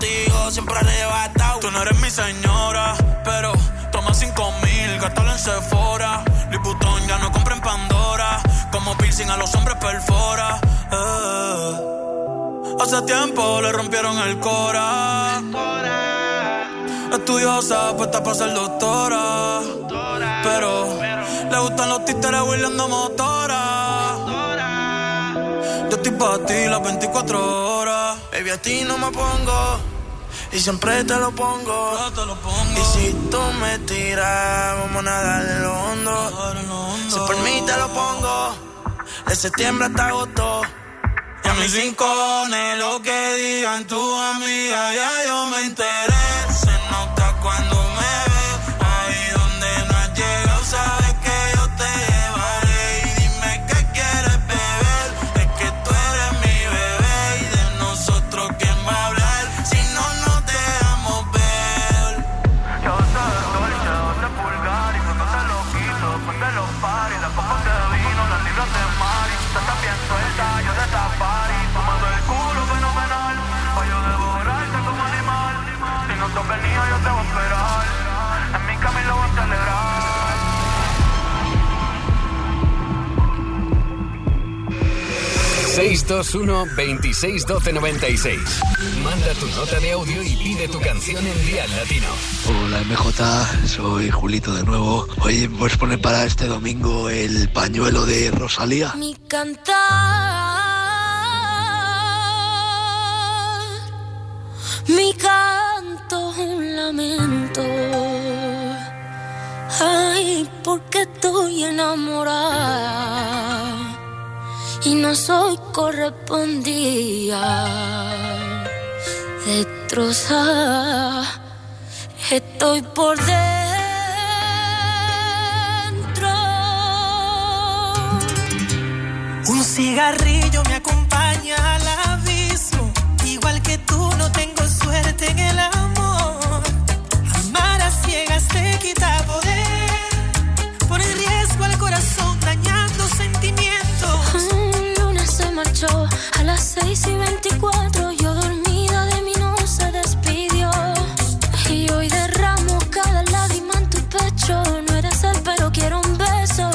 siempre arrebatado. Tú no eres mi señora, pero toma cinco mil, gástalo en Sephora. Liputón ya no compra en Pandora, como piercing a los hombres perfora. Eh. Hace tiempo le rompieron el cora. Estudiosa, puesta para ser doctora. Pero le gustan los títeres huirleando motora. Yo estoy pa' ti las veinticuatro horas. Baby, a ti no me pongo y siempre te lo pongo. Yo te lo pongo. Y si tú me tiras, vamos a nadar en lo hondo. Si por mí te lo pongo, de septiembre hasta agosto. Y a mis rincones, lo que digan tu amiga, ya yo me enteré. Se nota cuando me ves, ahí donde no has llegado, sabes que yo te llevaré. Y dime qué quieres beber, es que tú eres mi bebé. Y de nosotros, ¿quién va a hablar? Si no nos dejamos ver. Yo te doy, te doy de pulgar y cuando te lo quito, después de los paris, las copas de vino, las libras de mar. Y tú estás bien suelta, yo de safari, tomando el culo fenomenal, pa' yo devorarte como animal. Si no toques niño, yo te voy a esperar, en mi camino voy a celebrar. seis dos uno, veintiséis, doce, noventa y seis. Manda tu nota de audio y pide tu canción en Dial Latino. Hola M J, soy Julito de nuevo. Oye, ¿puedes poner para este domingo el pañuelo de Rosalía? Mi cantar, mi canto es un lamento. Ay, porque estoy enamorada y no soy correspondida. Destrozada estoy por dentro. Un cigarrillo me acompaña al abismo. Igual que tú no tengo suerte en el amor. Amar a ciegas te quita poder. Pone en riesgo al corazón dañando sentimientos. El lunes se marchó a las seis y veinticuatro. Yo dormida de mí no se despidió. Y hoy derramo cada lágrima en tu pecho. No eres él pero quiero un beso.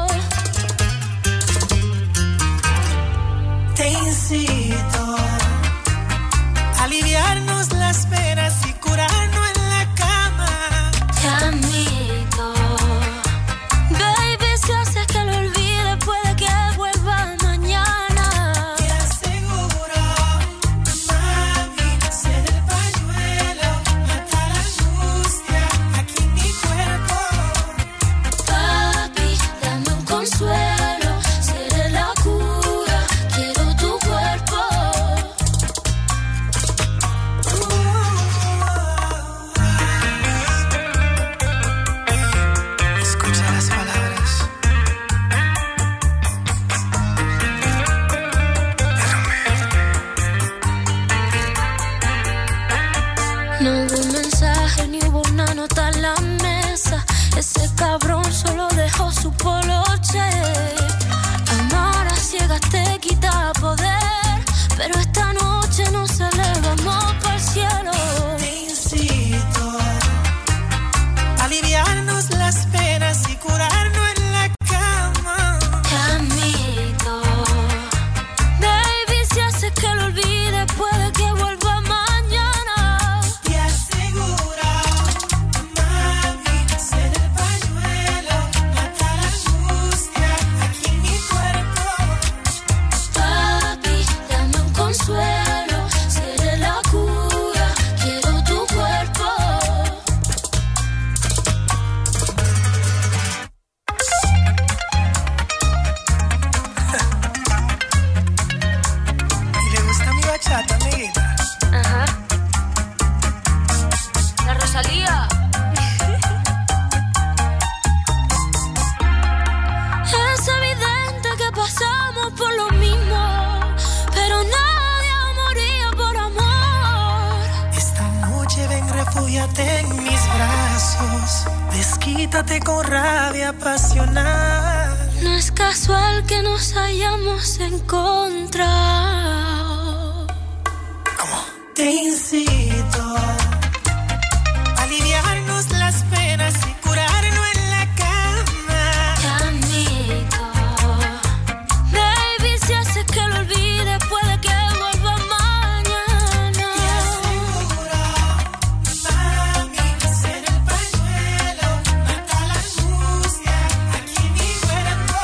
Te incito a aliviarnos las penas y curarnos en la cama. Te admito, baby, si haces que lo olvide puede que vuelva mañana. Te aseguro, mami, ser el pañuelo, matar la angustia aquí en mi cuerpo. Papi, dame un consuelo, seré la cura, quiero tu cuerpo. Escucha las palabras. No hubo un mensaje ni hubo una nota en la mesa. Ese cabrón solo dejó su poloche. Amar a ciegas te quita poder, pero esta noche nos elevamos para el cielo. Te incito a aliviarnos las penas y curarnos en la cama. Te admito, baby, si haces que lo olvide puede que vuelva mañana. Te aseguro, mami, ser el pañuelo, matar la angustia aquí en mi cuerpo. Papi, dame un consuelo, seré la cura, quiero tu cuerpo. ¿Y le gusta mi bachata, amiguita? Ajá. La Rosalía. Es evidente que pasamos por lo mismo, pero nadie moría por amor. Esta noche ven, refúgiate en mis brazos. Desquítate con rabia apasionada. No es casual que nos hayamos encontrado. te incito a aliviarnos las penas y curarnos en la cama. Amito, baby, si hace que lo olvide, puede que vuelva mañana. Te aseguro, mami, ser el pañuelo mata la angustia aquí en mi cuerpo.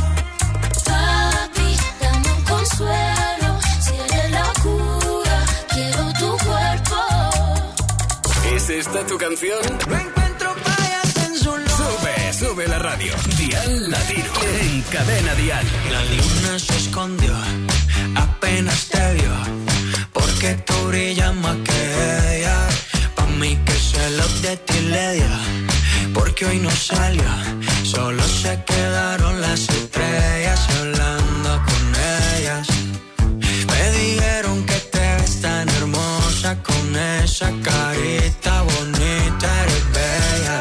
Papi, dame un consuelo, si eres la cura, quiero tu cuerpo. ¿Es esta tu canción? No encuentro fallas en su look. Sube, sube la radio. Dial Latino en Cadena Dial. La luna se escondió, apenas te vio, porque tú brillas más que ella. Pa' mí que se lo de ti le dio, porque hoy no salió, solo se quedaron las estrellas hablando con ellas. Me dijeron que te ves tan hermosa con esa carita bonita, eres bella.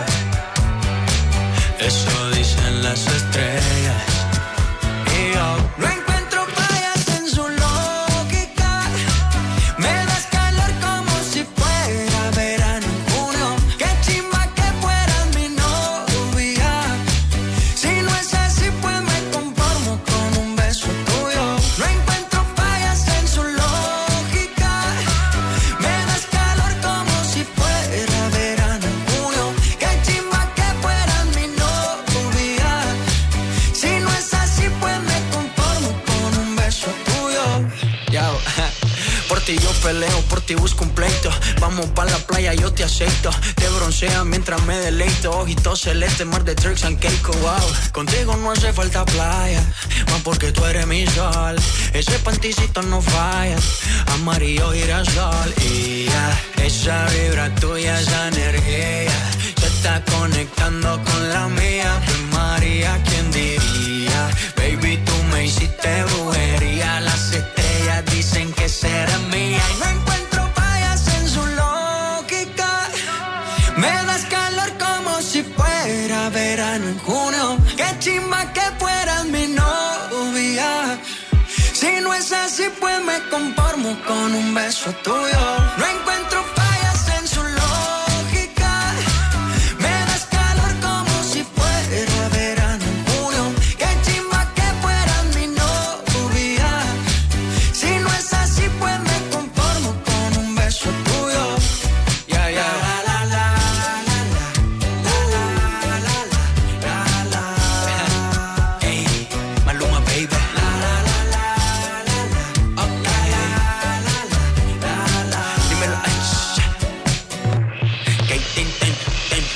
Eso dicen las estrellas. Y yo No encuentro fallas en su lógica. Me das calor como si fuera verano en junio. Qué chimba que fueras mi novia. Si no es así, pues me conformo con un beso tuyo. No encuentro fallas en su lógica. Me das calor como si fuera verano en junio. Qué chimba que fueras mi novia. Si no es así, pues me conformo con un beso tuyo. Yo, por ti yo peleo, por ti busco un pleito. Vamos pa' la playa, yo te aceito. Te broncea mientras me deleito. Ojitos celeste, mar de Turks and Caicos, wow. Contigo no hace falta playa, más porque tú eres mi sol. Ese panticito no falla, amarillo girasol. Y ya, esa vibra tuya, esa energía se está conectando con la mía. Pues María, ¿quién diría? Baby, tú me hiciste brujería. Las estrellas dicen que será mía. Y no encuentro fallas en su lógica. Me das calor como si fuera verano en junio. Qué chimba que fueras mi novia. Si no es así, pues me conformo con un beso tuyo. No encuentro fallas en su lógica. Me das calor como si fuera verano en junio. Qué chimba que fueras mi novia. Si no es así, pues me conformo con un beso tuyo. Ya, ya. La la la la la la la la la la. Hey, Maluma, baby. La la la la la la. Okay. La la la la. Dímelo, ay, shh. Que tin, tin, tin.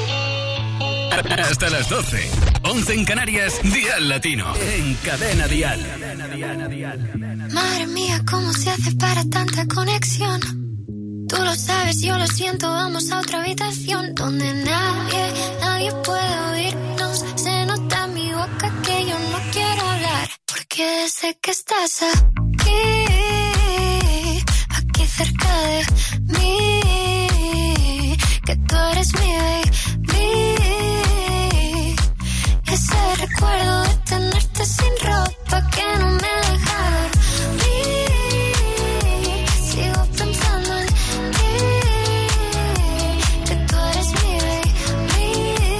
Hasta las doce. once en Canarias. Dial Latino en Cadena Dial. Madre mía, ¿cómo se hace para tanta conexión? Tú lo sabes, yo lo siento, vamos a otra habitación donde nadie, nadie puede oírnos. Se nota en mi boca que yo no quiero hablar, porque sé que estás aquí, aquí cerca de mí, que tú eres mi baby. Ese recuerdo de tenerte sin ropa que no me deja dormir. Sigo pensando en ti, que tú eres mi baby.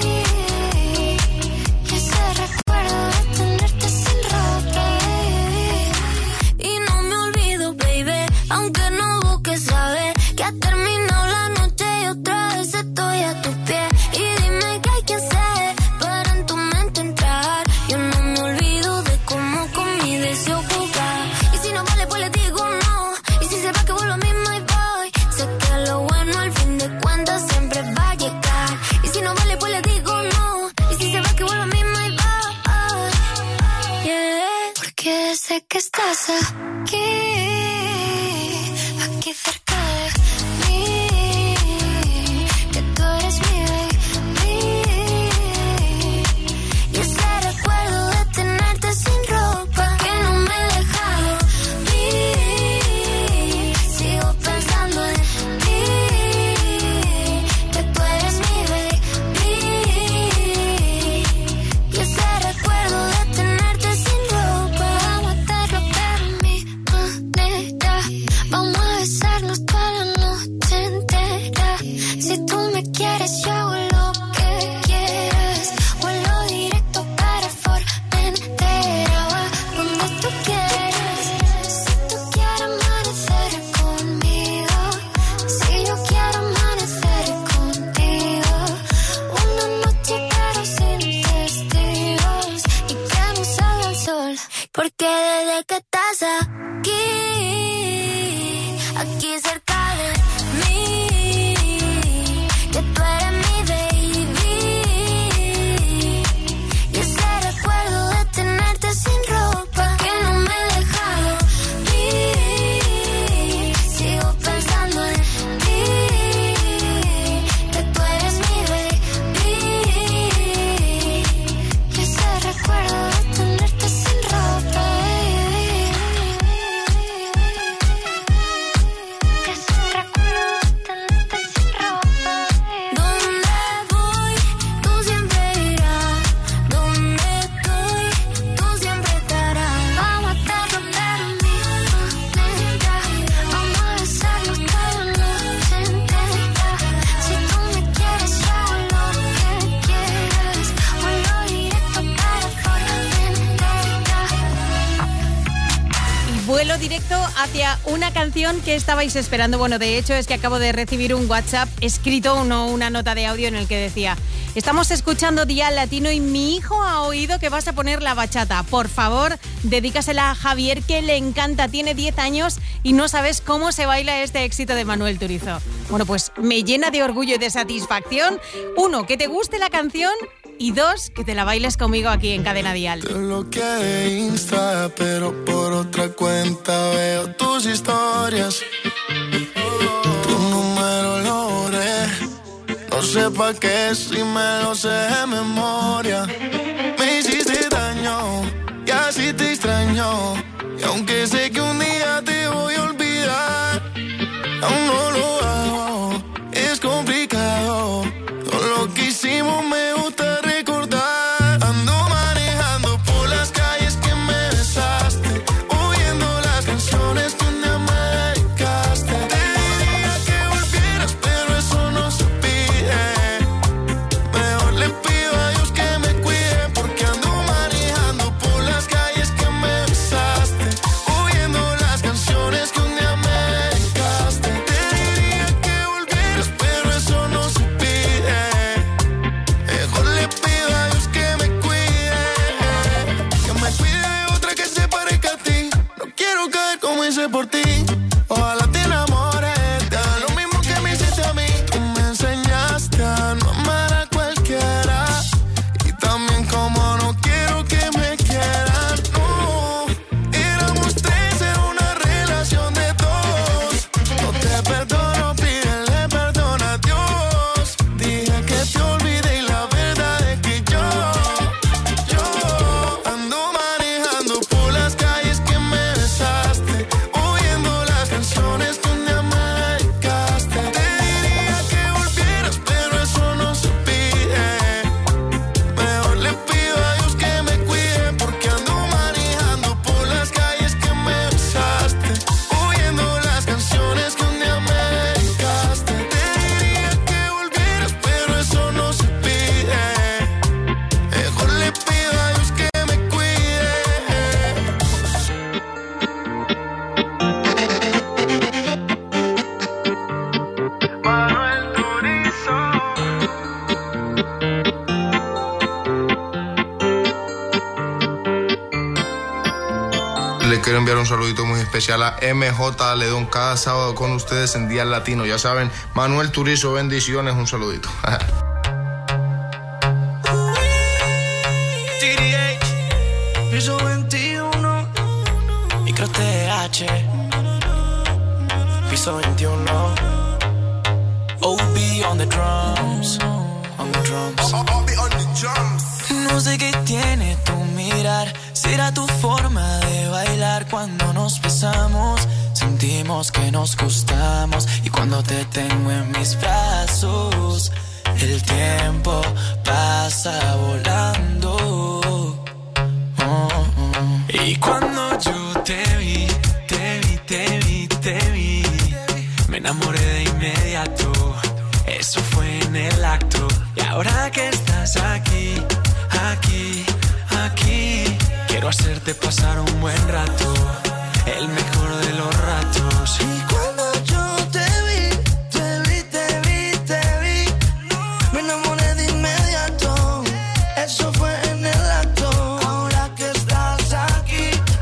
Ese recuerdo de tenerte sin ropa, baby. Y no me olvido, baby, aunque no busque saber que ha terminado la noche y otra vez estoy a tus pies. Y dime qué hay que hacer para en tu mente entrar. Yo no me olvido de cómo con mi deseo jugar. Y si no vale, pues le digo no. Y si se va, que vuelvo a mí, my boy. Sé que lo bueno al fin de cuentas siempre va a llegar. Y si no vale, pues le digo no. Y si se va, que vuelvo a mí, my boy. Yeah. Porque sé que estás aquí, aquí cerca de mí, que tú eres mi baby. Y ese recuerdo de tenerte sin ropa que no me deja dormir. Sigo pensando en ti, que tú eres mi baby. Y ese recuerdo de tenerte sin ropa, vamos a matarlo para mí. Uh, Porque desde que estás aquí, aquí cerca de mí, que tú eres mi baby, y ese recuerdo de tenerte sin ropa que no me he dejado ir, sigo pensando en ti, que tú eres mi baby, y ese recuerdo de tenerte sin ropa, que ese recuerdo de tenerte sin ropa. Donde voy, tú siempre irás, donde estoy, tú siempre estarás. Vamos a estar donde lo mismo, neta. Vamos a besarnos toda la noche entera. Si tú me quieres, yo hago lo que quieras. Vuelo directo para Fuerteventura. Y vuelo directo hacia una canción que estabais esperando. Bueno, de hecho es que acabo de recibir un WhatsApp escrito, uno, una nota de audio en el que decía: estamos escuchando Dial Latino y mi hijo ha oído que vas a poner la bachata. Por favor, dedícasela a Javier, que le encanta. Tiene diez años y no sabes cómo se baila este éxito de Manuel Turizo. Bueno, pues me llena de orgullo y de satisfacción. Uno, que te guste la canción, y dos, que te la bailes conmigo aquí en Cadena Dial. Te bloqueé de Insta, pero por otra cuenta veo tus historias. Tu número lo borré, no sé pa' qué si me lo sé de memoria. Me hiciste daño y así te extraño, y aunque sé que un día te voy a olvidar, aún no lo hago, es complicado. Todo lo que hicimos me gusta recordar. Ando manejando por las calles que me besaste, oyendo las canciones que un día me dedicaste. Te diría que volvieras, pero eso no se pide. Mejor le pido a Dios que me cuide, porque ando manejando por las calles que me besaste, oyendo las canciones que un día me dedicaste. Te diría que volvieras, pero eso no se pide. Mejor le pido a Dios que me cuide, que me cuide de otra que se parezca a ti. No quiero caer como hice por ti. Ojalá te enamores, te haga lo mismo que me hiciste a mí. Tú me enseñaste a no amar a cualquiera, y también como no quiero que me quieran. No, éramos tres en una relación de dos. No te perdono, pídele perdón a Dios. Dije que te olvidé y la verdad es que yo, yo ando manejando por las calles que me besaste, oyendo las canciones que un día me dedicaste. Te diría que volvieras, pero eso no se pide. Mejor le pido a Dios que me cuide, porque ando manejando por las calles que me besaste, oyendo las canciones que un día me dedicaste. Te diría que volvieras, pero eso no se pide. Mejor le pido a Dios que me cuide. Manuel Turizo. Le quiero enviar un saludito muy especial a M J Ledón, cada sábado con ustedes en Día Latino. Ya saben, Manuel Turizo, bendiciones, un saludito. T D H, piso veintiuno, micro T H, piso veintiuno, O B on the drums, on the drums. No sé qué tiene tu mirar, será tu forma de bailar. Cuando nos besamos, sentimos que nos gustamos, y cuando te tengo en mis brazos, el tiempo pasa volando. Oh, oh. Y cuando yo te vi, te vi, te vi, te vi, me enamoré de inmediato. Eso fue en el acto. Y ahora que estás aquí, aquí, aquí, quiero hacerte pasar un buen rato, el mejor de los ratos. Y cuando yo te vi, te vi, te vi, te vi, me enamoré de inmediato. Eso fue en el acto. Ahora que estás aquí,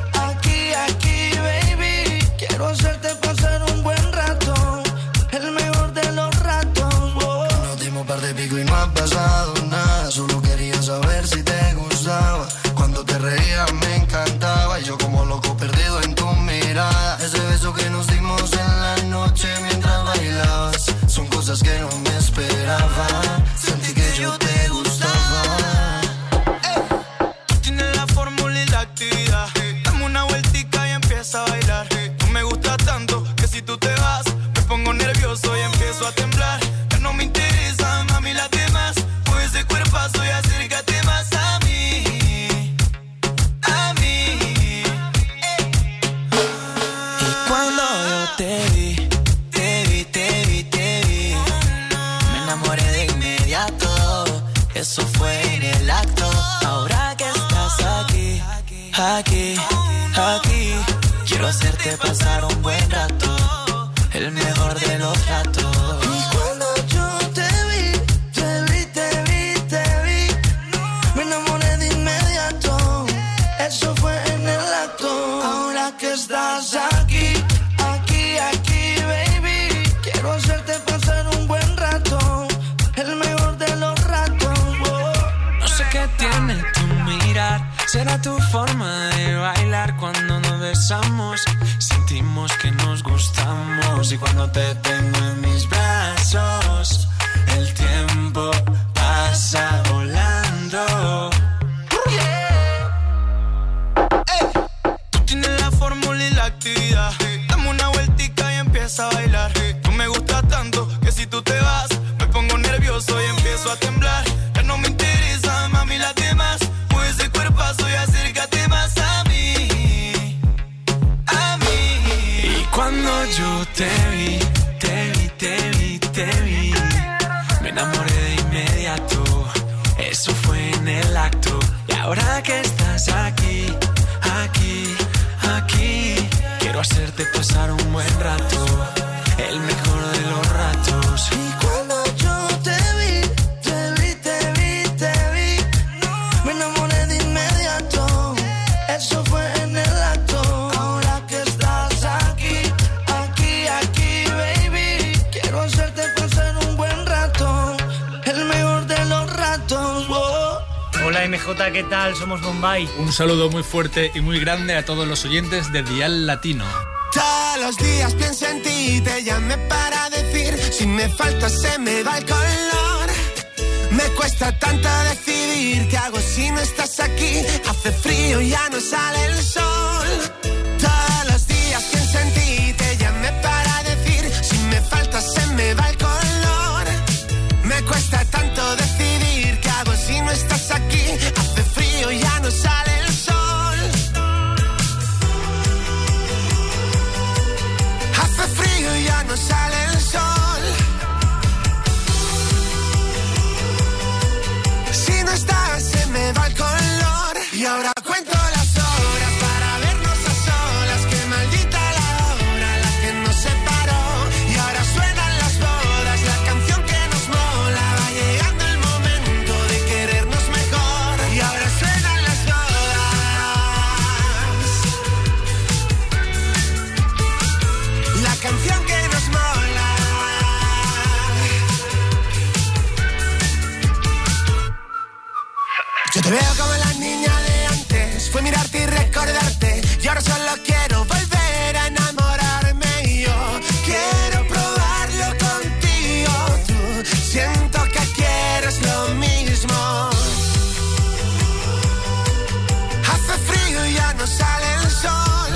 aquí, aquí. Quiero hacerte pasar un buen rato, el mejor de los ratos. Y cuando yo te vi, te vi, te vi, te vi, me enamoré de inmediato. Eso fue en el acto. Ahora que estás aquí, aquí, aquí, baby, quiero hacerte pasar un buen rato, el mejor de los ratos. Oh. No sé qué tiene tu mirar, será tu forma de bailar cuando nos besamos. Sentimos que nos gustamos y cuando te tengo en mis brazos, el tiempo pasa volando. Tú tienes la fórmula y la actividad. Dame una vueltica y empieza a bailar. Tú me gustas tanto que si tú te vas me pongo nervioso y empiezo a temblar. Ya no me interesa, mami, las demás. Mueve ese cuerpazo y acércate más a mí, a mí. Y cuando yo te vi, te vi, te vi, te vi, me enamoré de inmediato. Eso fue en el acto. Y ahora que estás aquí, aquí, aquí, quiero hacerte pasar un buen rato, el mejor de los ratos. Y cuando yo te vi, te vi, te vi, te vi, me enamoré de inmediato. Eso fue en el acto. Ahora que estás aquí, aquí, aquí, baby, quiero hacerte pasar un buen rato, el mejor de los ratos. Oh. Hola M J, ¿qué tal? Somos Bombay. Un saludo muy fuerte y muy grande a todos los oyentes de Dial Latino. Todos los días pienso en ti, te llamé para decir, si me faltas se me va el color. Me cuesta tanto decidir, ¿qué hago si no estás aquí? Hace frío y ya no sale el sol. Todos los días pienso en ti, te llamé para decir, si me faltas se me va el color. Me cuesta tanto decidir, ¿qué hago si no estás aquí? Hace frío y ya no sale el sol. Hace frío y ya no sale el sol. Si no estás se me va el color. Y ahora cuento las horas para vernos a solas. Que maldita la hora, la que nos separó. Y ahora suenan las bodas, la canción que nos mola. Va llegando el momento de querernos mejor. Y ahora suenan las bodas, la canción que nos mola. Yo te veo como la niña de antes, fue mirarte y recordarte, y ahora solo quiero volver a enamorarme. Y yo quiero probarlo contigo, tú siento que quieres lo mismo. Hace frío y ya no sale el sol.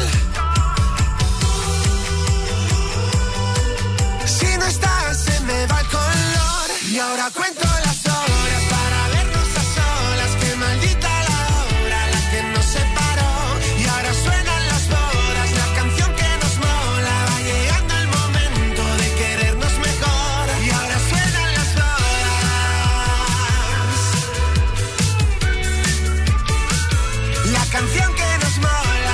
Si no estás se me va el color. Y ahora cuento las horas para vernos a solas. Que maldita la hora, la que nos separó. Y ahora suenan las bodas, la canción que nos mola. Va llegando el momento de querernos mejor. Y ahora suenan las bodas, la canción que nos mola.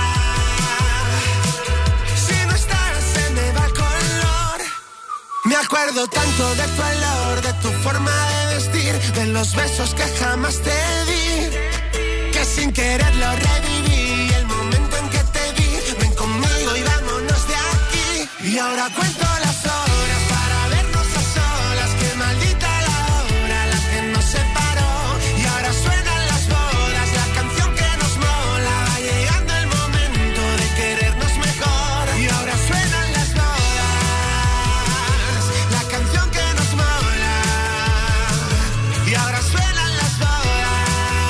Si no estás se me va el color. Me acuerdo tanto de tu olor, de tu forma de vestir, de los besos que jamás te di, que sin quererlo reviví. El momento en que te vi, ven conmigo y vámonos de aquí. Y ahora cuento las horas para vernos a solas. Que maldita la hora, la que nos separó. Y ahora suenan las bodas, la canción que nos mola. Va llegando el momento de querernos mejor. Y ahora suenan las bodas, la canción que nos mola. Y ahora suenan las bodas.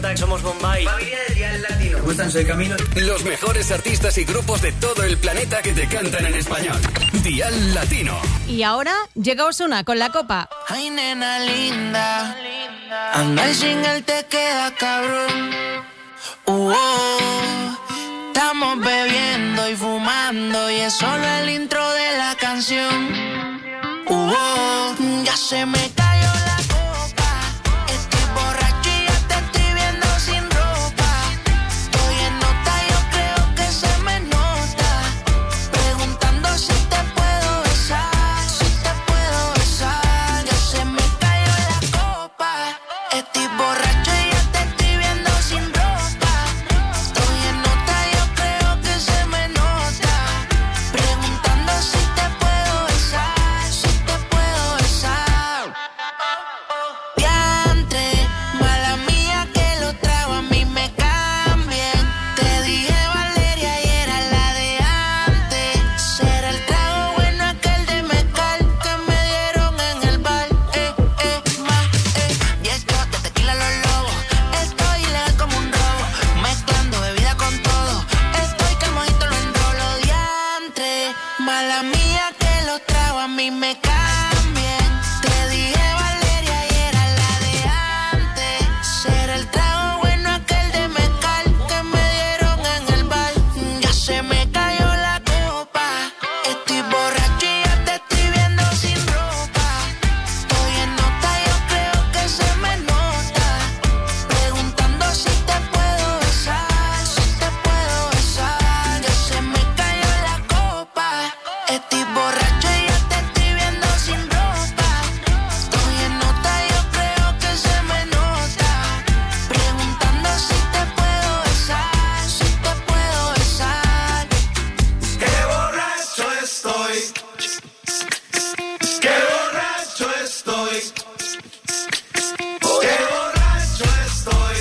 nota que somos Bombay. Familia de Dial Latino. ¿Cómo están? Soy Camilo. Los mejores artistas y grupos de todo el planeta que te cantan en español. Dial Latino. Y ahora llega Ozuna con la copa. Ay, nena linda, andar sin él te queda cabrón. Uh, oh, estamos bebiendo y fumando y es solo el intro de la canción. Uh, oh, ya se me cayó la copa, estoy borracho y ya te estoy viendo sin ropa. Estoy en nota, yo creo que se me nota, preguntando si te puedo besar, si te puedo besar. Ya se me cayó la copa, estoy borracho y ya te estoy viendo sin ropa. Estoy en nota, yo creo que se me nota, preguntando si te puedo besar, si te puedo besar. Diantre, mala mía que lo trago, a mí me cambien. Te dije Valeria y era la de antes. Será el trago bueno aquel de mezcal que me dieron en el bar. Eh, eh, más, eh. Y esto de tequila los lobos. Estoy ilegal como un robo, mezclando bebida con todo. Estoy que el mojito lo enrolo. Diantre, mala mía que lo trago, a mí me cambien. Te dije Valeria y era la de antes. Será el trago bueno aquel de mezcal que me dieron en el bar. Ya se me cayó la copa, estoy borracho y ya te estoy viendo sin ropa. Estoy en nota, yo creo que se me nota, preguntando si te puedo besar, si te puedo besar. Ya se me cayó la copa, estoy borracho y ya te estoy viendo sin ropa. Estoy en nota, yo creo que se me nota, preguntando si te puedo besar, si te puedo besar. Qué borracho estoy, qué borracho estoy, qué borracho estoy,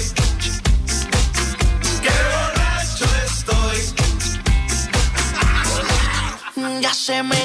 qué borracho estoy. Ya se me